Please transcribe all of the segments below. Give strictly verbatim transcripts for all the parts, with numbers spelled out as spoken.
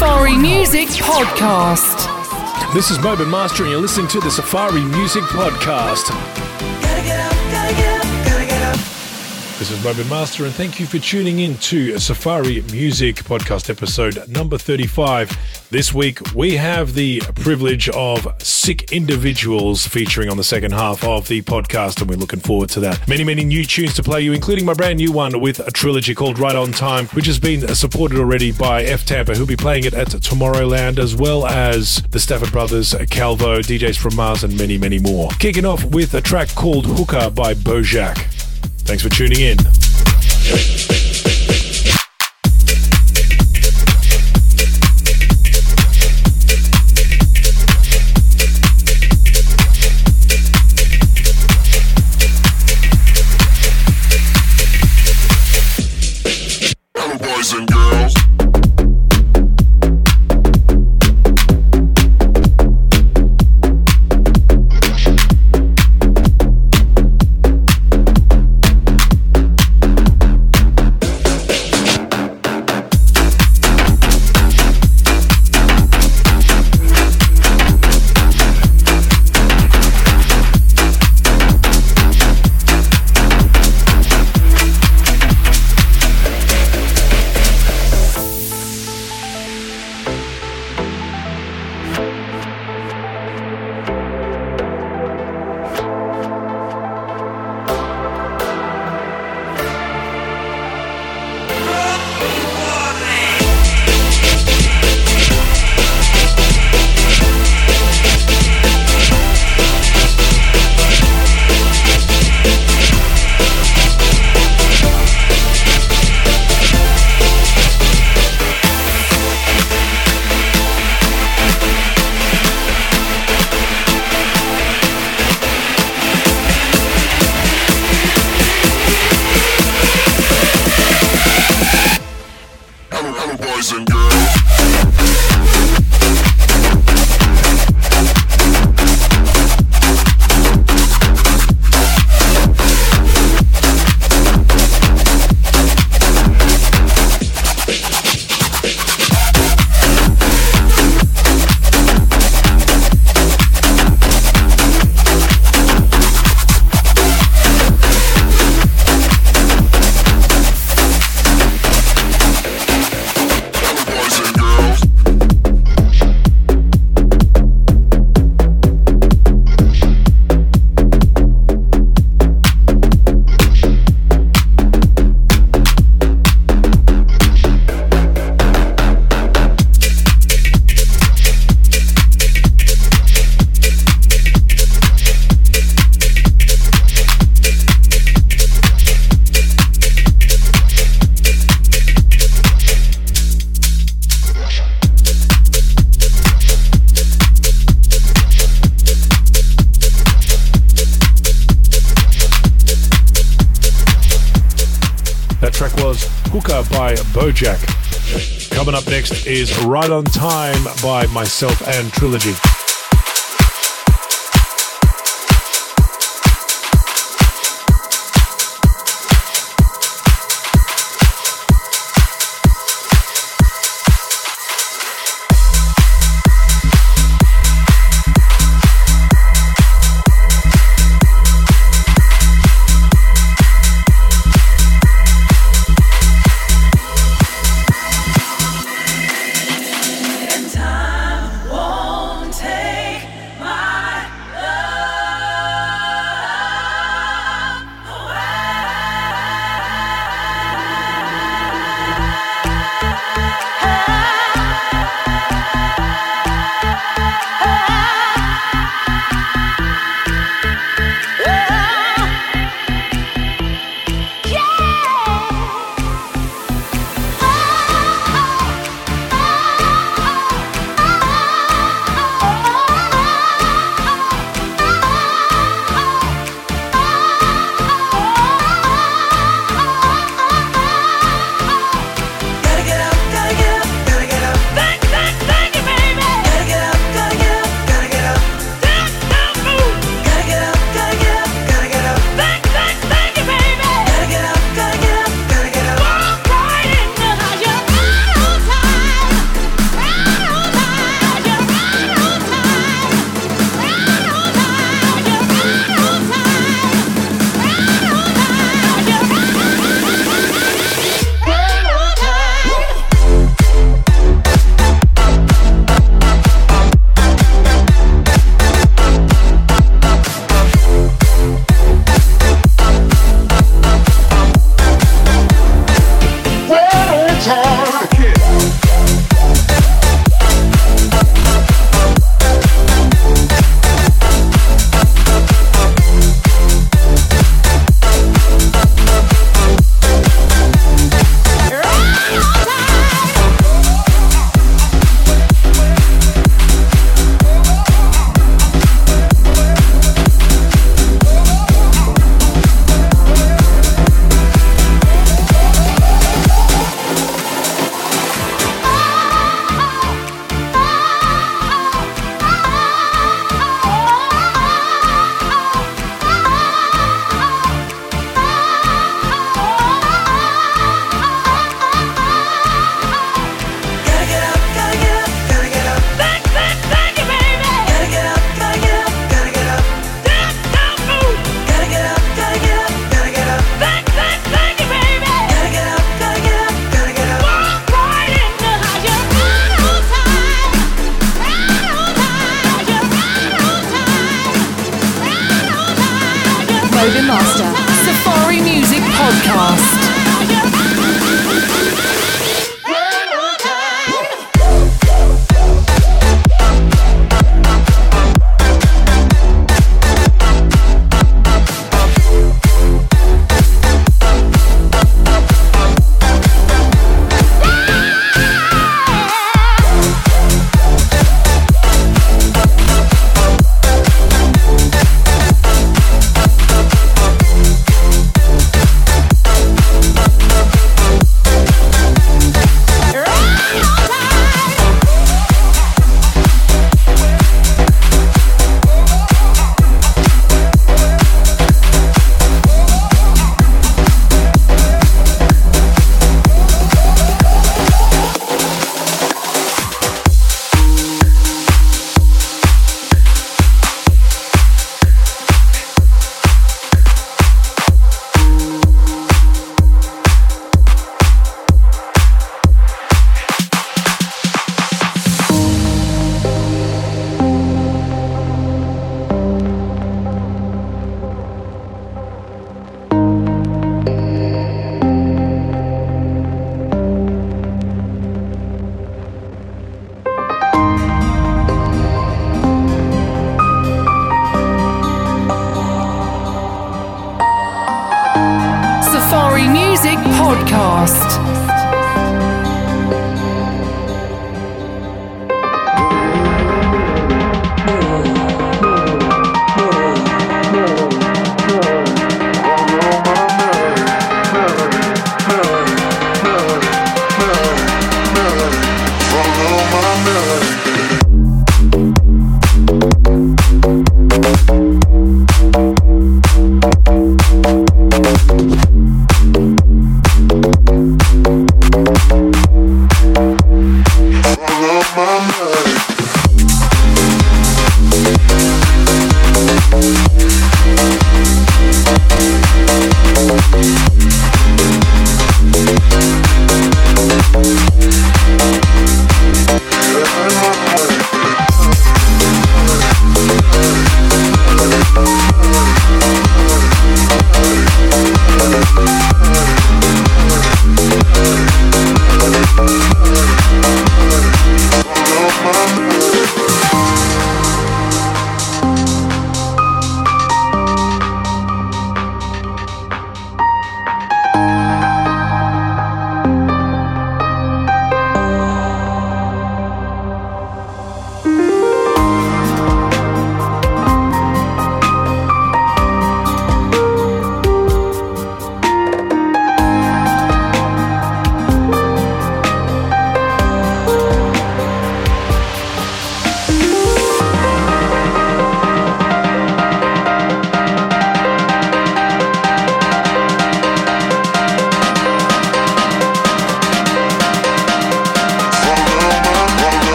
Safari Music Podcast. This is Moby Master and you're listening to the Safari Music Podcast. Gotta get up, gotta get up, gotta get up. This is Moby Master and thank you for tuning in to Safari Music Podcast episode number thirty-five. This week we have the privilege of Sick Individuals featuring on the second half of the podcast and we're looking forward to that. Many, many new tunes to play you, including my brand new one with a trilogy called Right on Time, which has been supported already by F Tampa, who'll be playing it at Tomorrowland, as well as the Stafford Brothers, Calvo, D Js from Mars, and many, many more. Kicking off with a track called Hooker by Bojack. Thanks for tuning in. Hello, boys and girls. By Bojack. Coming up next is Right on Time by myself and Trilogy. Time won't take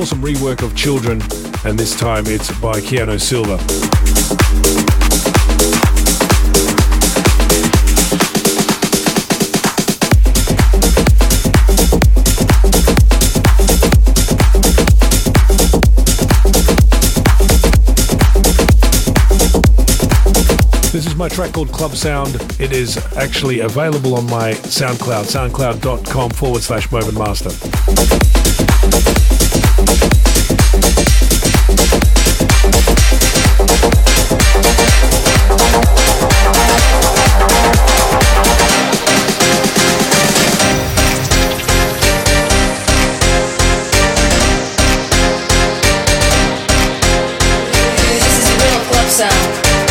awesome rework of Children, and this time it's by Keanu Silva. This is my track called Club Sound. It is actually available on my SoundCloud, soundcloud.com forward slash Moment Master. This is a real club sound.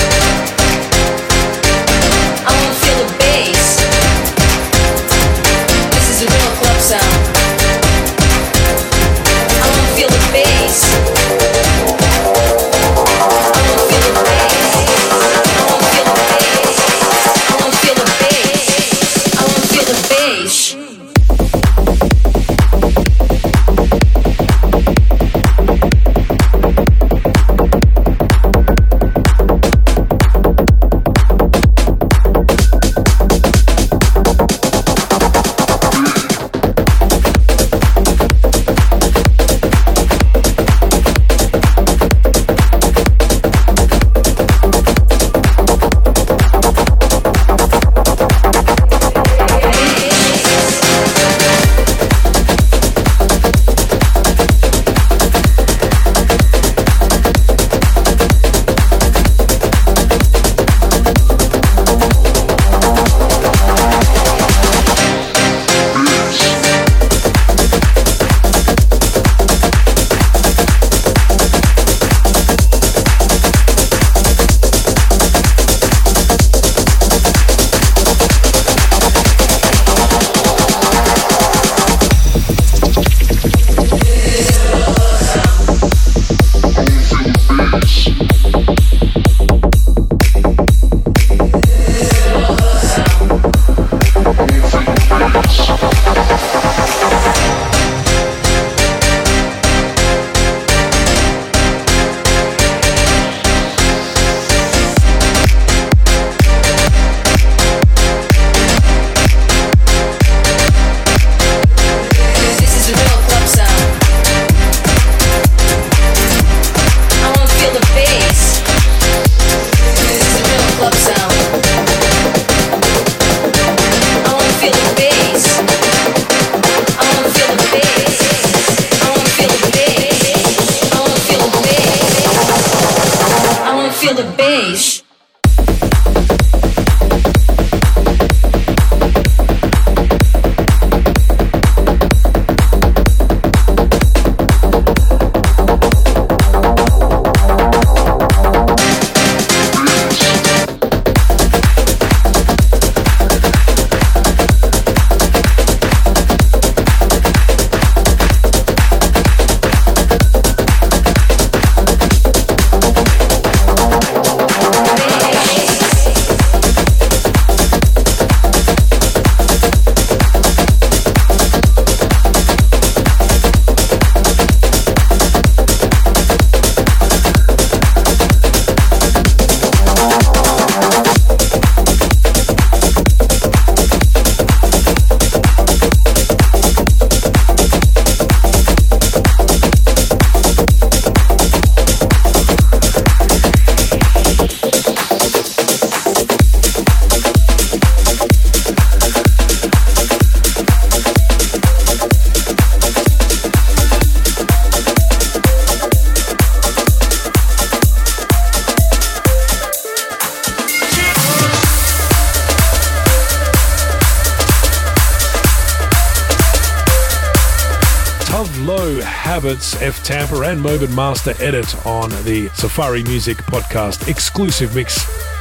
Habits, F Tamper and Moment Master edit on the Safari Music Podcast exclusive mix.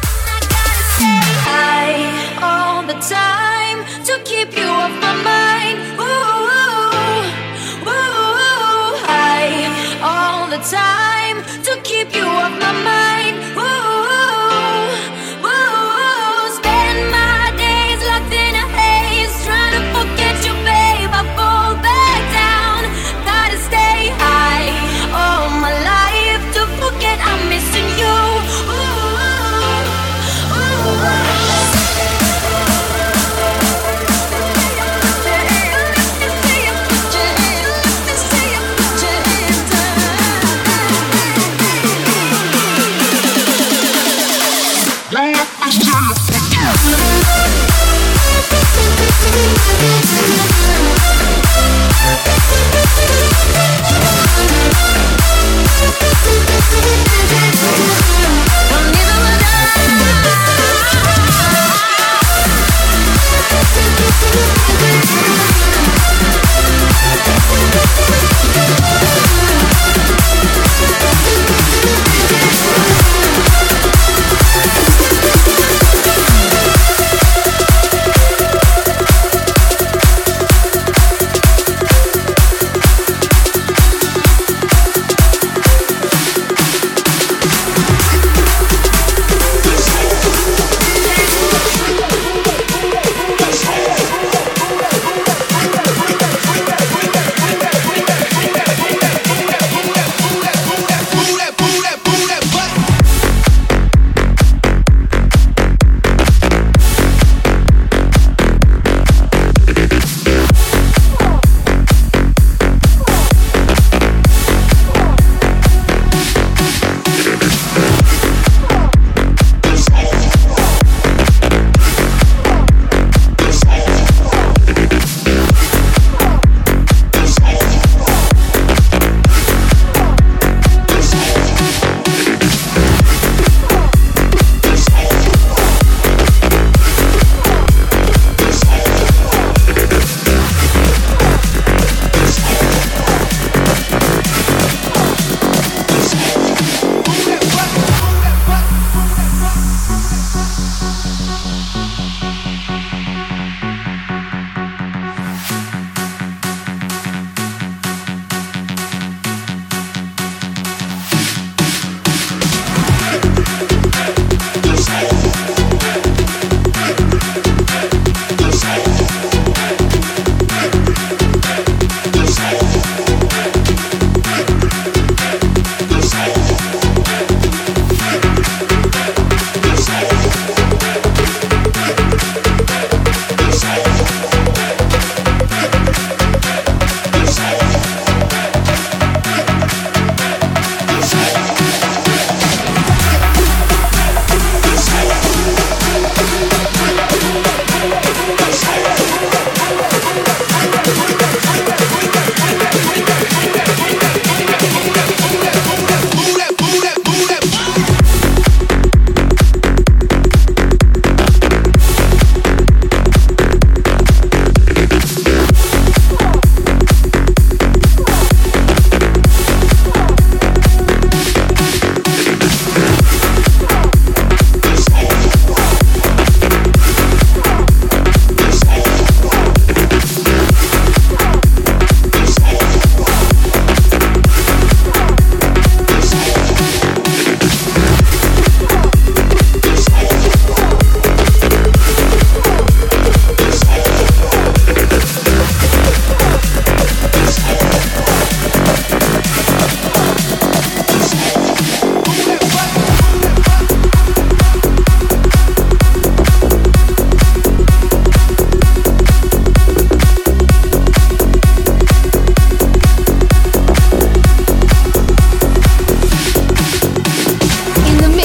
I all the time to keep you off my mind. Ooh, ooh, I all the time to keep you off my mind. Ooh, ooh, spend my days locked in a haze, trying to forget you, babe. I fall back down, gotta stay high.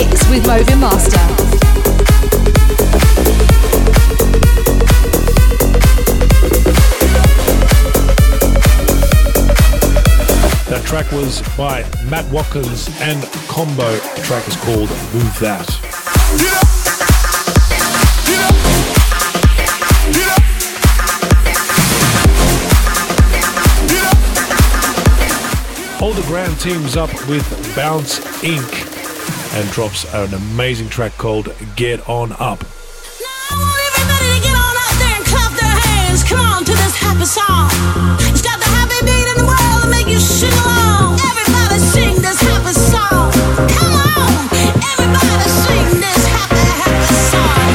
mix with Movin Master. That track was by Matt Watkins and Combo. The track is called Move That. Older Grand teams up with Bounce Incorporated and drops an amazing track called Get On Up. Now I want everybody to get on out there and clap their hands. Come on to this happy song. It's got the happy beat in the world to make you sing along. Everybody sing this happy song. Come on, everybody sing this happy, happy song.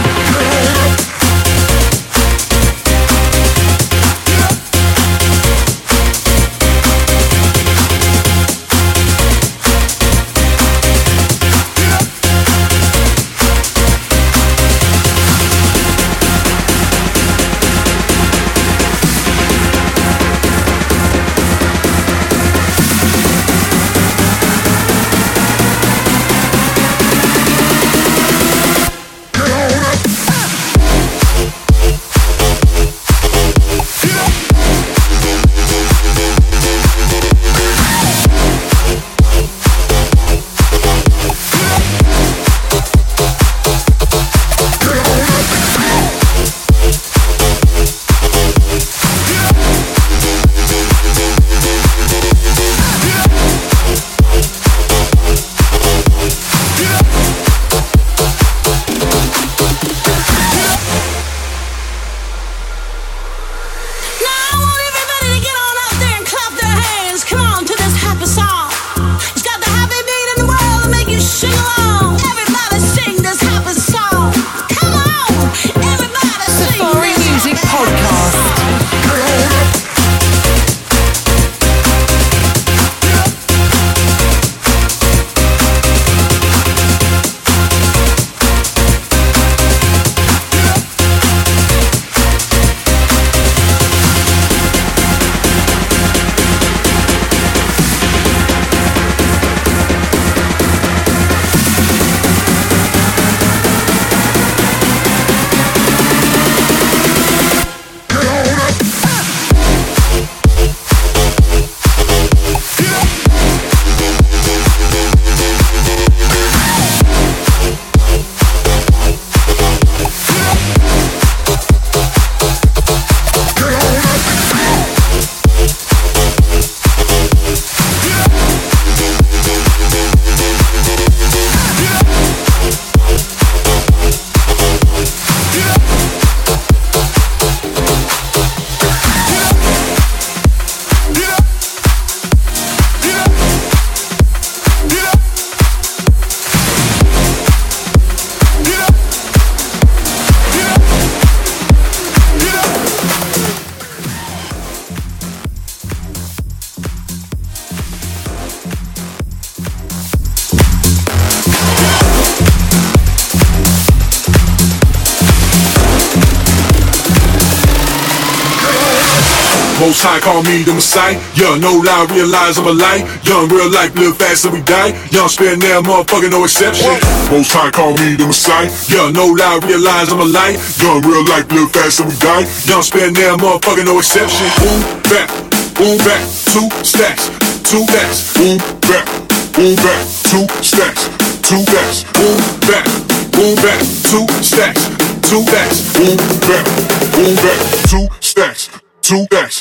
Most high call me the Messiah. Young, no lie, realize I'm a light. Young, real life, live fast and we die. Young, spend now, motherfucker, no exception. Most high call me the Messiah. Young, no lie, realize I'm a light. Young, real life, live fast and we die. Young, spend now, motherfucker, no exception. Boom, back, boom, back, two stacks, two stacks. Boom, back, boom, back, two stacks, two stacks. Boom, back, boom, back, two stacks, two stacks. Boom, back, boom, back, two stacks. Two backs.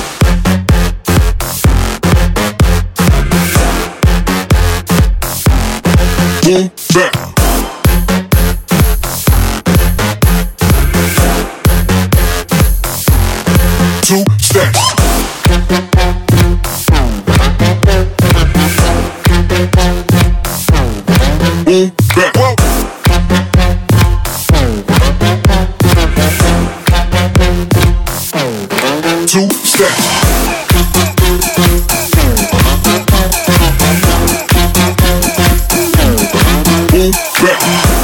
Boom, back. Two stacks. Boom, back. Whoa. Two steps. Boom, back.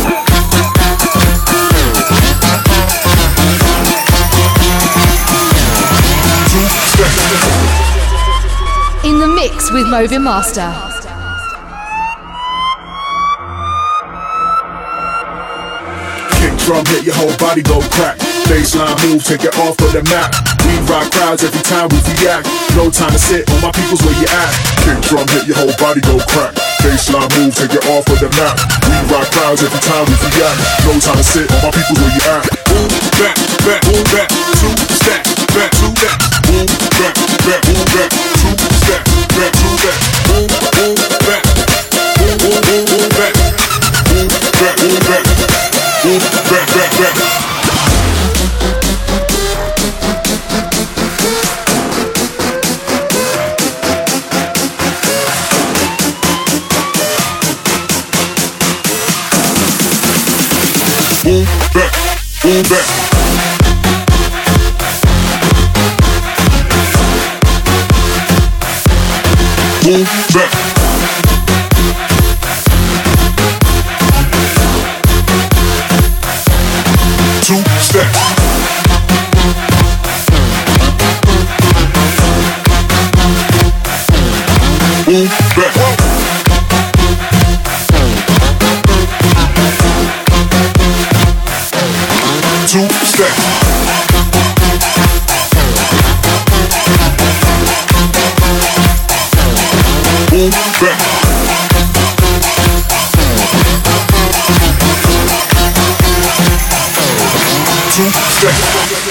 Two steps. In the mix with Movin Master. drum hit, your whole body go crack. Baseline move, take it off of the map. We rock crowds every time we react. No time to sit, all my people's where you at. Kick drum hit, your whole body go crack. Baseline move, take it off of the map. We rock crowds every time we react. No time to sit, all my people's where you at. Move back, back, move back, two step, back, two step. Move back, back, move back, two step, back, two step. Move, move back, move, move, move, move back, move back, move back, move back, back, back. Move back, move back. Move back. Two steps. Move back. Two steps. Move back. Two steps.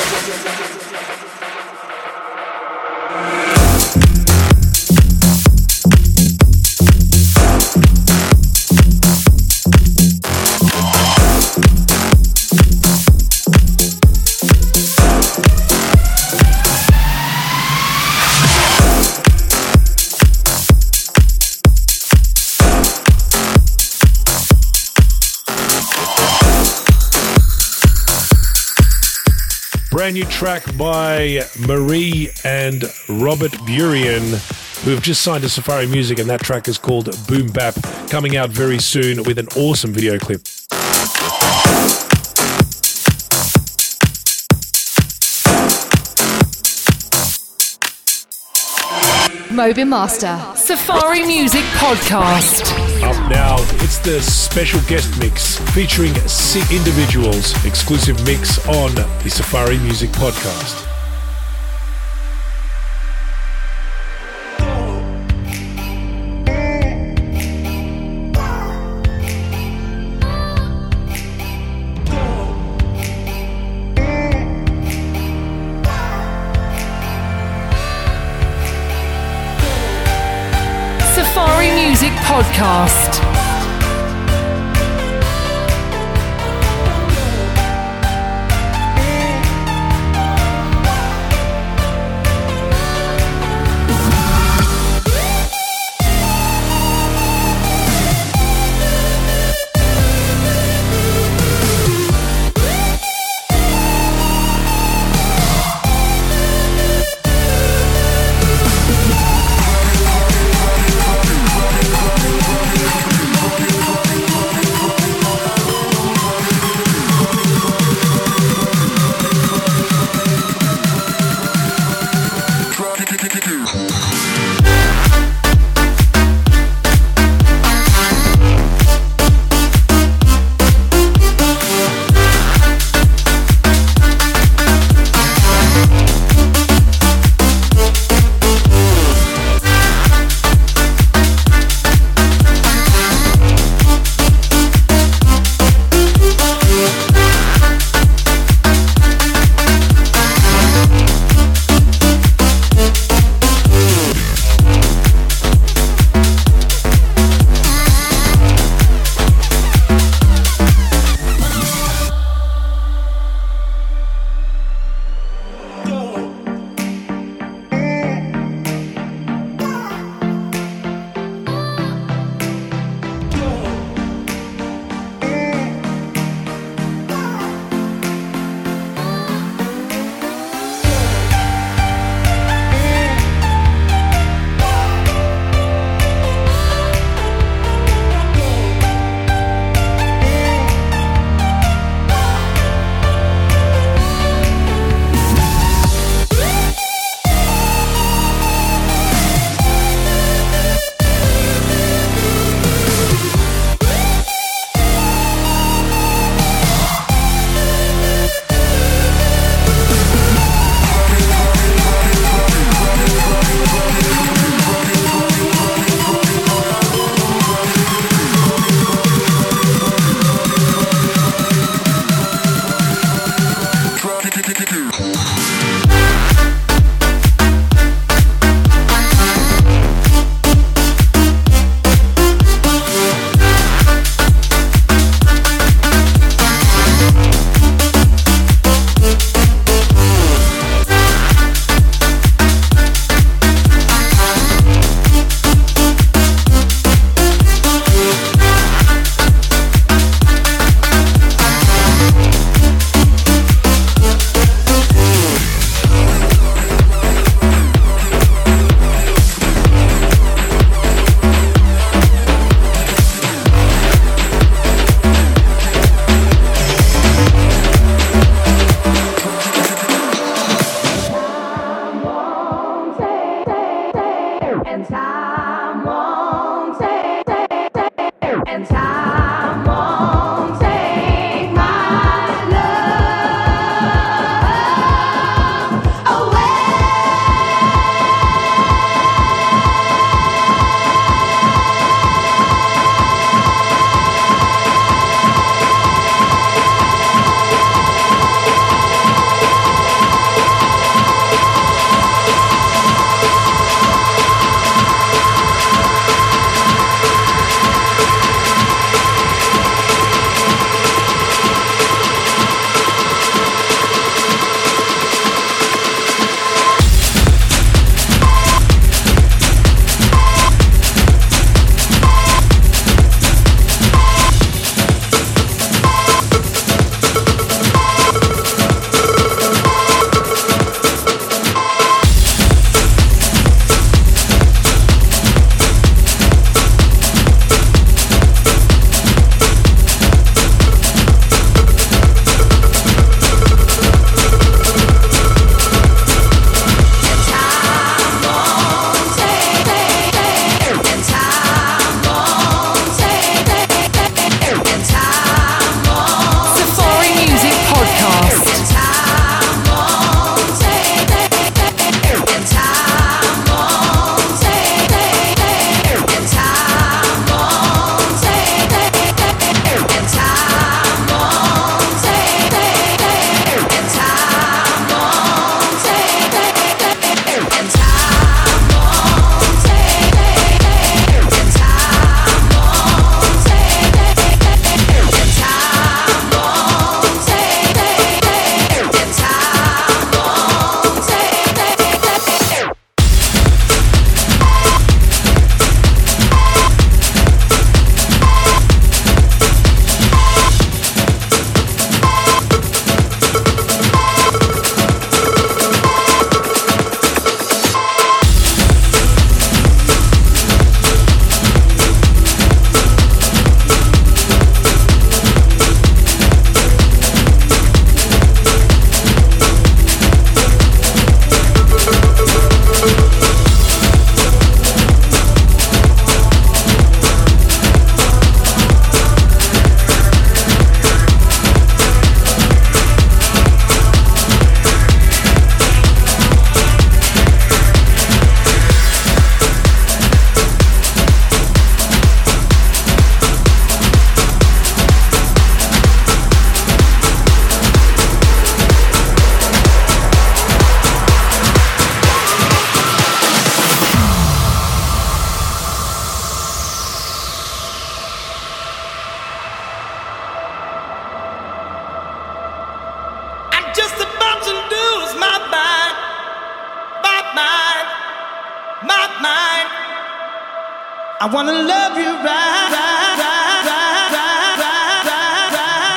Brand new track by Marie and Robert Burian, who have just signed to Safari Music, and that track is called Boom Bap, coming out very soon with an awesome video clip. Moby Master, Safari Music Podcast. Up now, it's the special guest mix featuring Sick Individuals, exclusive mix on the Safari Music Podcast. Safari Music Podcast. just about to lose my mind, my mind, my mind. I wanna love you right, right, right, right, right, right, right,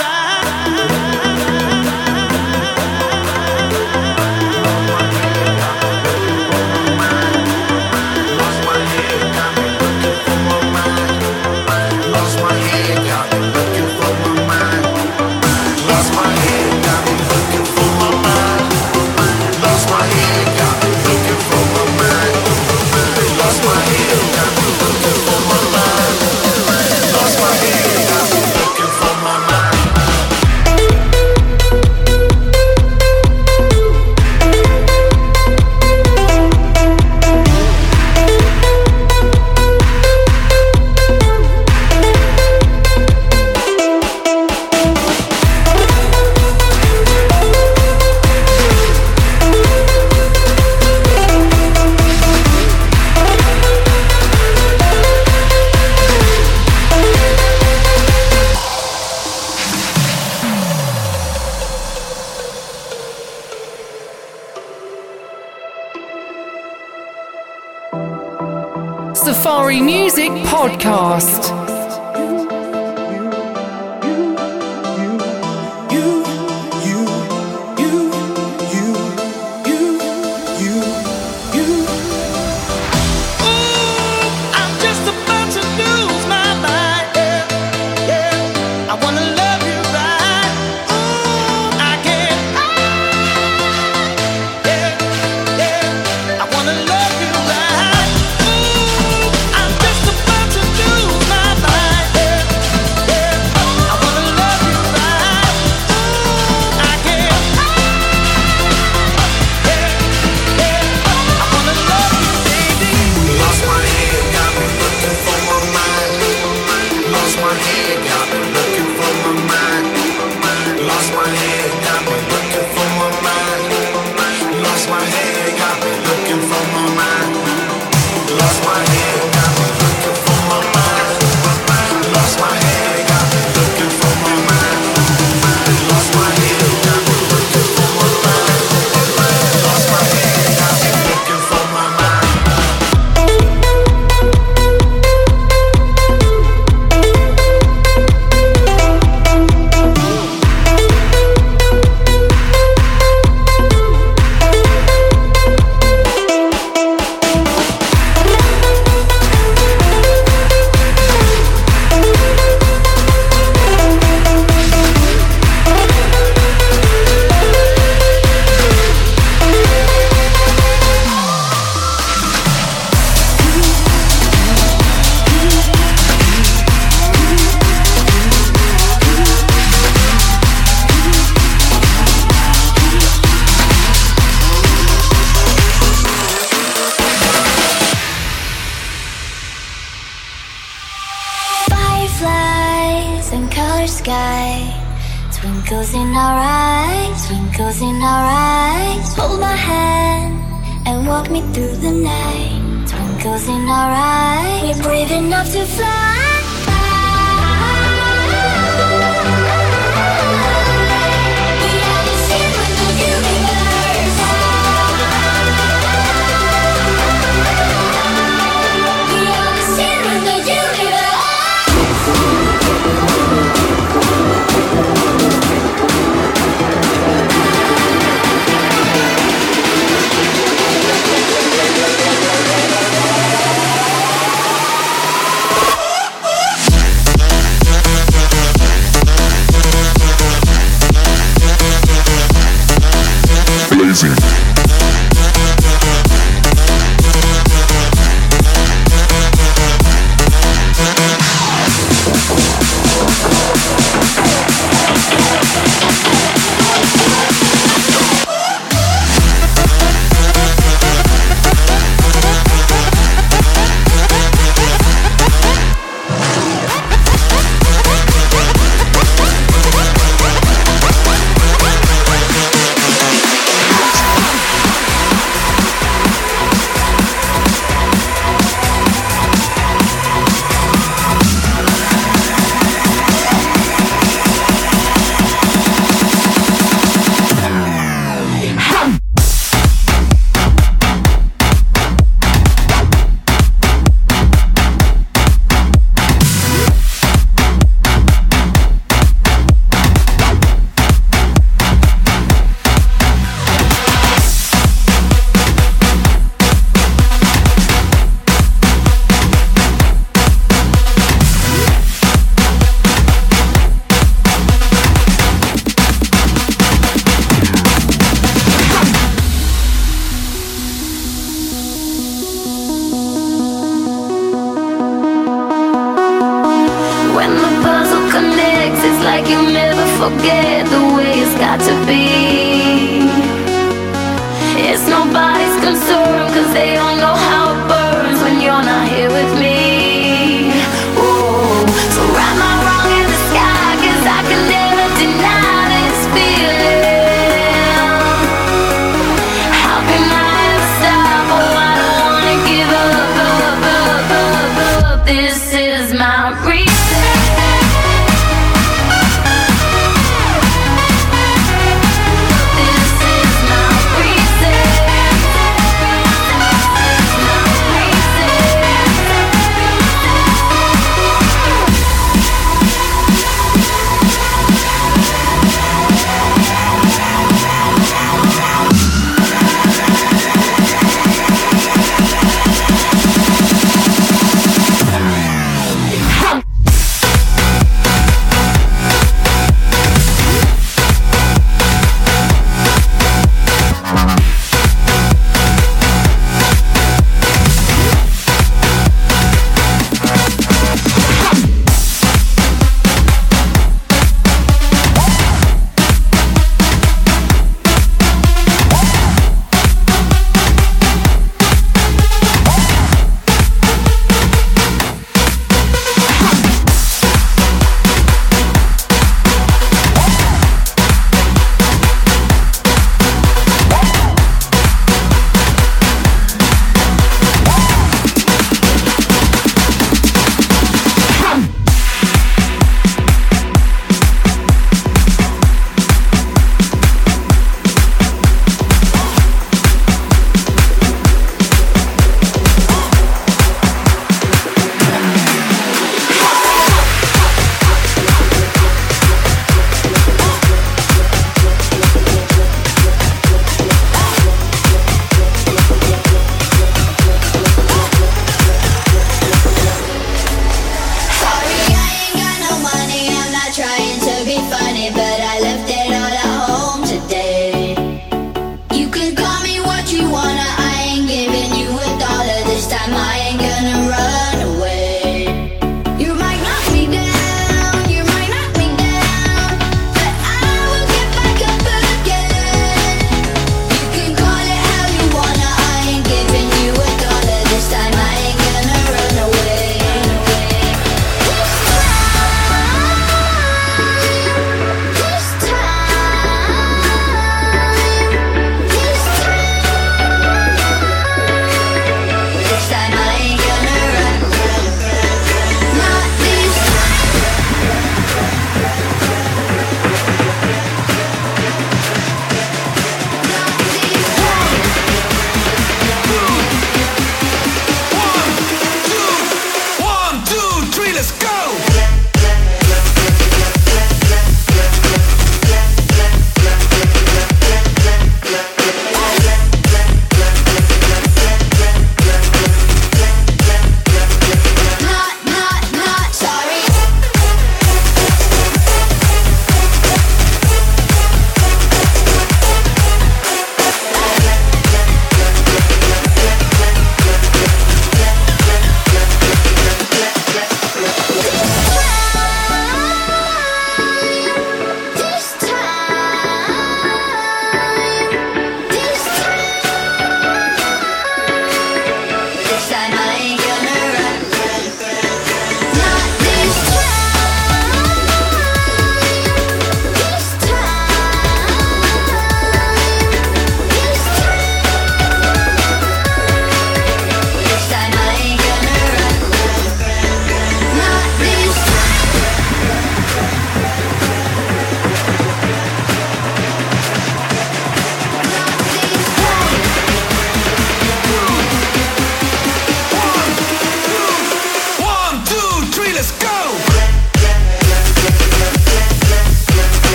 Lost my head, got me looking for my mind. Lost my head, got me looking for my mind. Lost my head, got me looking for my mind. Lost my head, got me looking for my mind. Lost my head, got me looking for my mind. Lost my head, got me looking for my mind. Safari Music Podcast. I'm just about to lose my mind, yeah, yeah. I wanna love you right, ooh, I can't hide, yeah, yeah. I wanna love you right, ooh, I'm just about to lose my mind, yeah, yeah. I wanna love you right, ooh, I can't hide, yeah, yeah. I wanna love you, baby. Lost my head, got me looking for my mind. Lost my head, got me looking for my mind. Lost my head, got me looking for my mind. Lost my head, got me looking for my mind. Lost my head, got me looking for my mind. Lost my head, got me looking for my mind. Lost my head, got me looking for my mind. Lost my head, got me looking for my mind. Fireflies and color sky, twinkles in our eyes, twinkles in our eyes. Hold my hand and walk me through the night. Twinkles in our eyes, we're brave enough to fly. We are the secret of the universe. We are the secret of the universe. Ooh, forget the way it's got to be. It's nobody's concern, cause they don't know how it burns when you're not here with me. Oh, so write my wrong in the sky, cause I can never deny this feeling. How can I ever stop? Oh, I don't wanna give up, up, up, up, up. This is my reason. This is my reason.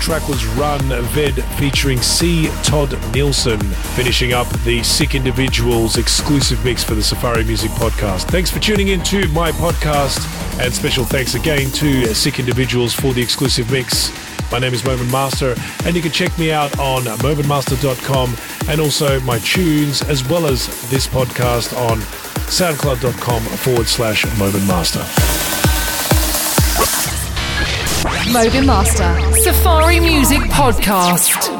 track was Run Ved featuring C. Todd Nielsen, finishing up the Sick Individuals exclusive mix for the Safari Music Podcast. Thanks for tuning in to my podcast, and special thanks again to Sick Individuals for the exclusive mix. My name is Moment Master, and you can check me out on moment master dot com and also my tunes, as well as this podcast on soundcloud dot com forward slash Moment Master. Moment Master Safari Music Podcast.